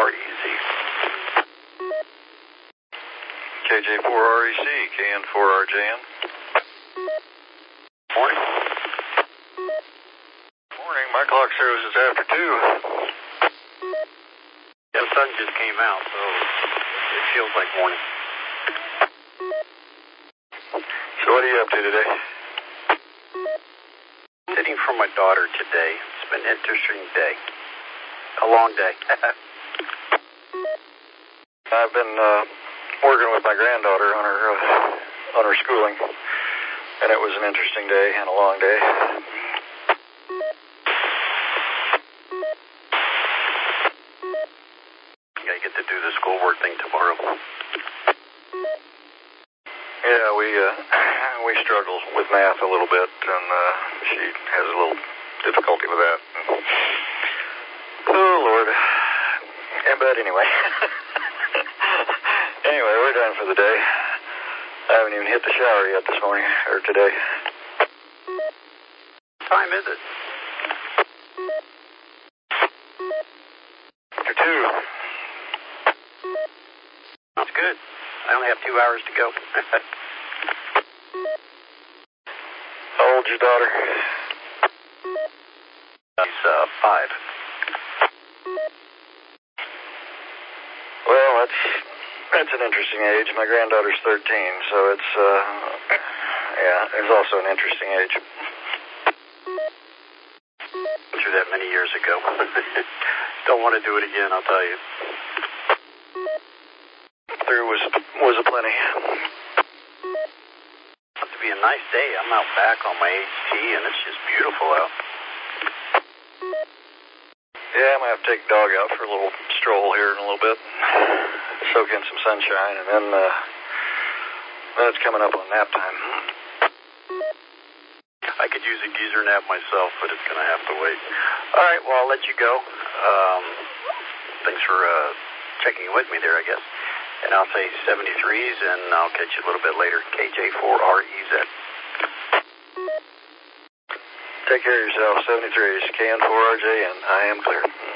KJ4REZ. KJ4REC, KN4RJN. Morning. Morning, my clock shows it's after 2. Yeah, the sun just came out, so it feels like morning. So what are you up to today? Sitting for my daughter today. It's been an interesting day. A long day. I've been working with my granddaughter on her schooling, and it was an interesting day and a long day. Yeah, you get to do the schoolwork thing tomorrow. Yeah, we struggle with math a little bit, and she has a little difficulty with that. Oh, Lord. But anyway. Anyway, we're done for the day. I haven't even hit the shower yet this morning, or today. What time is it? After 2. That's good. I only have 2 hours to go. How old's your daughter? She's 5. Well, that's an interesting age. My granddaughter's 13, so it's, it's also an interesting age. Went through that many years ago. Don't want to do it again, I'll tell you. There was a plenty. It's to be a nice day. I'm out back on my HT, and it's just beautiful out. Yeah, I might have to take the dog out for a little stroll here in a little bit. Soak in some sunshine, and then it's coming up on nap time. I could use a geezer nap myself, but it's going to have to wait. All right, well, I'll let you go. Thanks for checking in with me there, I guess. And I'll say 73s, and I'll catch you a little bit later. KJ4REZ. Take care of yourself. 73s, KN4RJN. I am clear.